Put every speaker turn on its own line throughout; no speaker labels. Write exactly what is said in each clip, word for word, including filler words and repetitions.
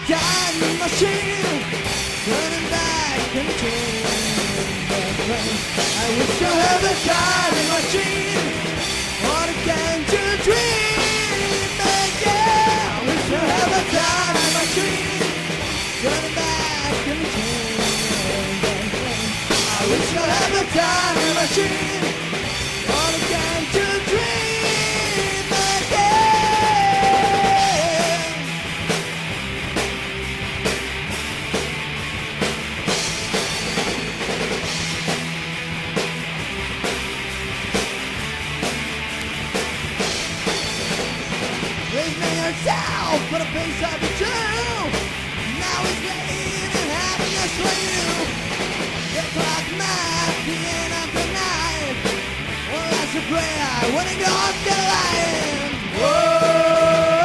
time machine, turning back and changing the place. I wish I had a time machine, or can you dream again? I wish I had a time machine, turning back and changing the place. I wish I had a time machine, or can you dream again? Yourself for the face of the truth. Now he's playing and having us for you. The clock marks the end of the night. Well, that's a prayer when it goes to light. Whoa.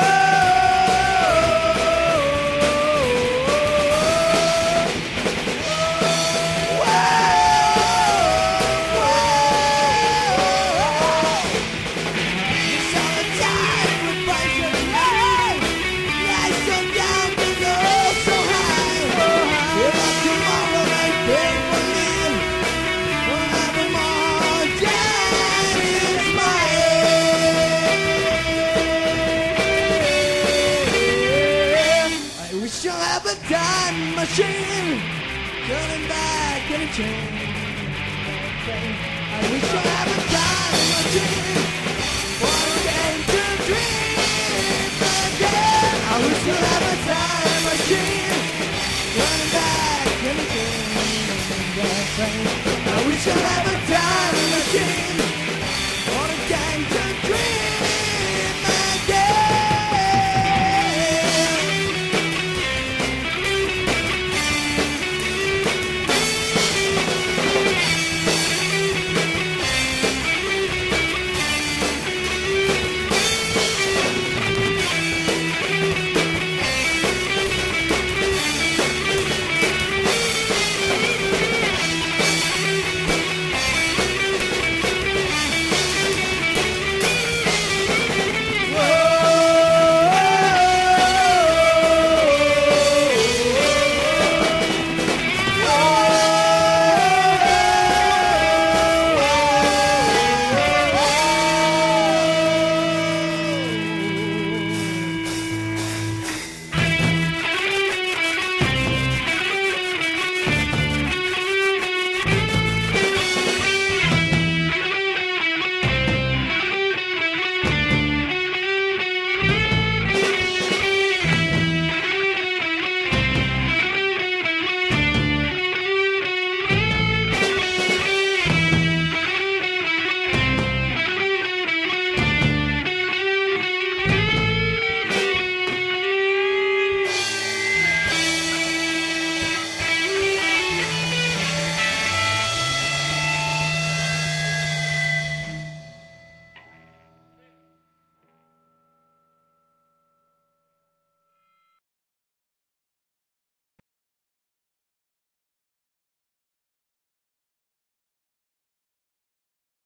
Time machine, turning back and change. I wish I had a time machine.